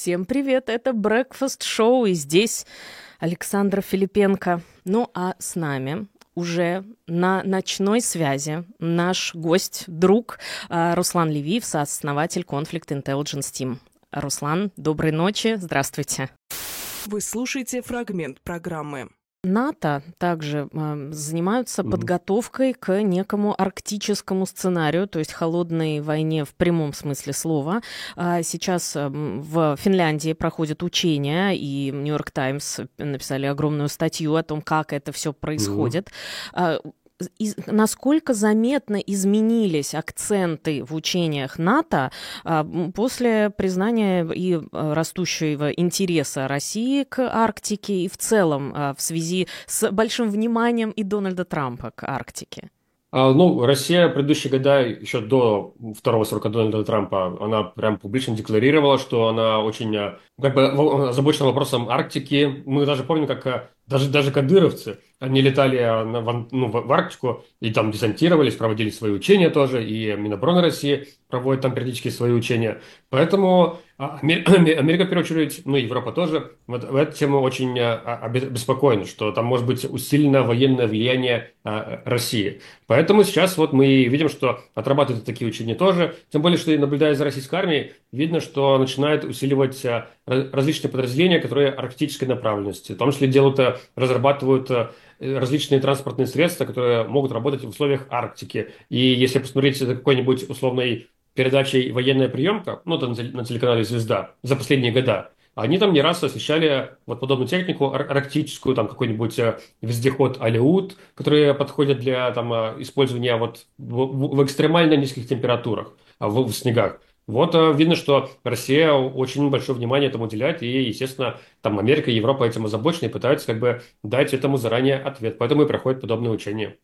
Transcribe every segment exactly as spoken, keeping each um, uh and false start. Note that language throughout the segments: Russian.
Всем привет, это Breakfast Show, и здесь Александра Филипенко. Ну а с нами уже на ночной связи наш гость, друг Руслан Левиев, сооснователь Conflict Intelligence Team. Руслан, доброй ночи, здравствуйте. Вы слушаете фрагмент программы. НАТО также э, занимаются mm-hmm. подготовкой к некому арктическому сценарию, то есть холодной войне в прямом смысле слова. А сейчас э, в Финляндии проходят учения, и Нью-Йорк Таймс написали огромную статью о том, как это все происходит. Mm-hmm. И насколько заметно изменились акценты в учениях НАТО а, после признания и растущего интереса России к Арктике и в целом а, в связи с большим вниманием и Дональда Трампа к Арктике? Ну, Россия в предыдущие года, еще до второго срока Дональда Трампа, она прям публично декларировала, что она очень как бы озабочена вопросом Арктики. Мы даже помним, как даже, даже кадыровцы, они летали на, ну, в Арктику и там десантировались, проводили свои учения тоже, и Минобороны России проводит там периодически свои учения. Поэтому Америка, Америка в первую очередь, ну и Европа тоже, вот в эту тему очень обеспокоена, что там может быть усилено военное влияние России. Поэтому сейчас вот мы видим, что отрабатывают такие учения тоже, тем более, что наблюдая за российской армией, видно, что начинает усиливать различные подразделения, которые арктической направленности, в том числе делают, разрабатывают различные транспортные средства, которые могут работать в условиях Арктики. И если посмотреть за какой-нибудь условной передачей «Военная приемка», ну, это на телеканале «Звезда», за последние года, они там не раз освещали вот подобную технику арктическую, там какой-нибудь вездеход «Алеут», которые подходят для там, использования вот в, в экстремально низких температурах, в, в снегах. Вот видно, что Россия очень большое внимание этому уделяет, и, естественно, там Америка и Европа этим озабочены и пытаются как бы дать этому заранее ответ. Поэтому и проходят подобные учения.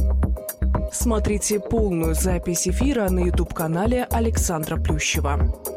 Смотрите полную запись эфира на YouTube-канале Александра Плющева.